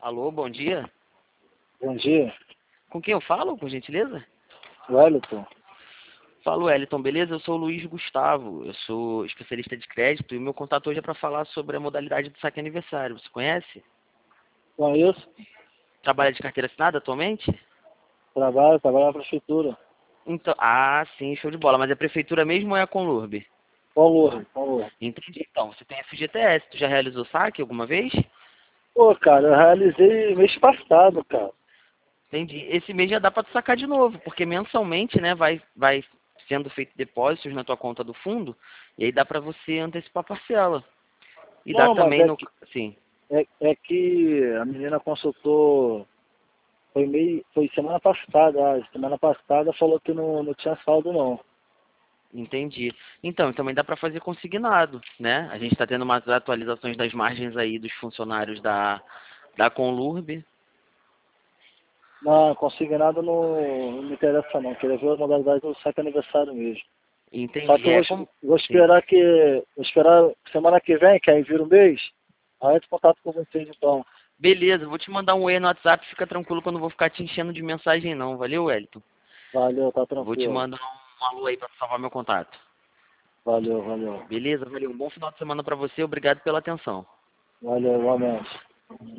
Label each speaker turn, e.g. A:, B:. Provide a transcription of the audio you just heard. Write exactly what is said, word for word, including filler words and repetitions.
A: Alô, bom dia.
B: Bom dia,
A: Com quem eu falo, por gentileza?
B: Wellington.
A: Falo, Wellington, beleza? Eu sou o Luiz Gustavo, eu sou especialista de crédito e o meu contato hoje é para falar sobre a modalidade do saque aniversário. Você conhece?
B: Conheço,
A: Trabalha de carteira assinada atualmente?
B: trabalho, trabalho na prefeitura.
A: Então, ah, sim, show de bola. Mas é a prefeitura mesmo ou é a Conlurb?
B: Valor, valor.
A: Entendi. Então, você tem F G T S, tu já realizou saque alguma vez?
B: Pô, cara, eu realizei mês passado, cara.
A: Entendi. Esse mês já dá para tu sacar de novo, porque mensalmente, né, vai, vai sendo feito depósitos na tua conta do fundo, e aí dá para você antecipar a parcela. E dá
B: Não, mas
A: também
B: é
A: no...
B: que,
A: Sim.
B: é, é que a menina consultou, foi meio, foi semana passada, a semana passada falou que não, não tinha saldo não.
A: Entendi. Então, também dá para fazer consignado, né? A gente está tendo umas atualizações das margens aí dos funcionários da, da Conlurb.
B: Não, consignado não, não me interessa não, queria ver a modalidade do saque aniversário mesmo. Só
A: Entendi.
B: que eu
A: É
B: vou,
A: como...
B: vou
A: Sim.
B: esperar que, vou esperar semana que vem, que aí vira um mês, aí eu entro em contato com vocês então.
A: Beleza, vou te mandar um e no WhatsApp, fica tranquilo que eu não vou ficar te enchendo de mensagem não. Valeu, Wellington?
B: Valeu, tá
A: Vou te
B: tranquilo.
A: mandar um alô aí para salvar meu contato.
B: Valeu, valeu.
A: Beleza? Valeu. Um bom final de semana para você. Obrigado pela atenção.
B: Valeu, igualmente.